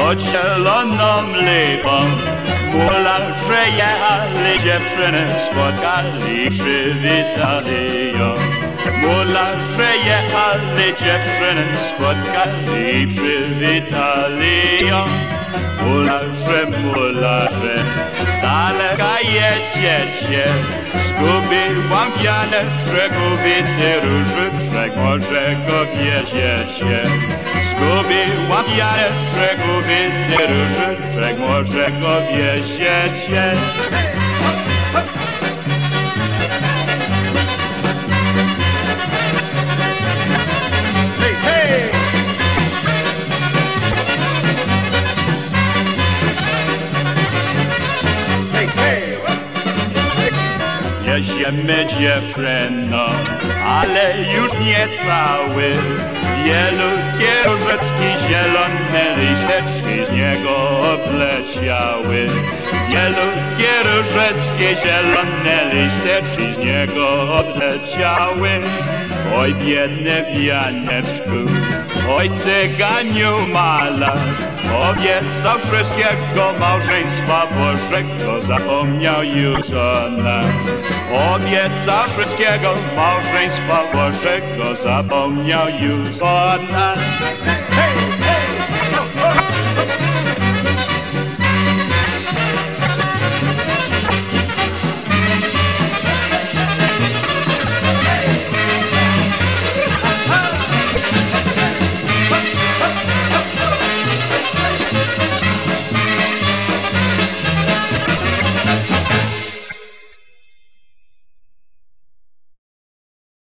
pod zieloną lipą. Mularze jechali, dziewczyny spotkali, przywitali ją. Mularze jechali, dziewczyny spotkali, przywitali ją. Mularze, mularze, daleka jedziecie, zgubiłam wianeczek, ubity różyczek, może go wieziecie. Zgubiłam wianeczek, ubity różyczek, może go wieziecie. Jedziemy dziewczyno, ale już nie cały. Wielu kieruszeczki, zielone listeczki z niego obleciały. Wielu kieruszeczki, zielone listeczki z niego obleciały. Oj biedny wianeczku, oj cyganiu malarz, obiecał wszystkiego małżeństwa Bożego, zapomniał już o nas. Obiecał wszystkiego małżeństwa Bożego, zapomniał już o nas.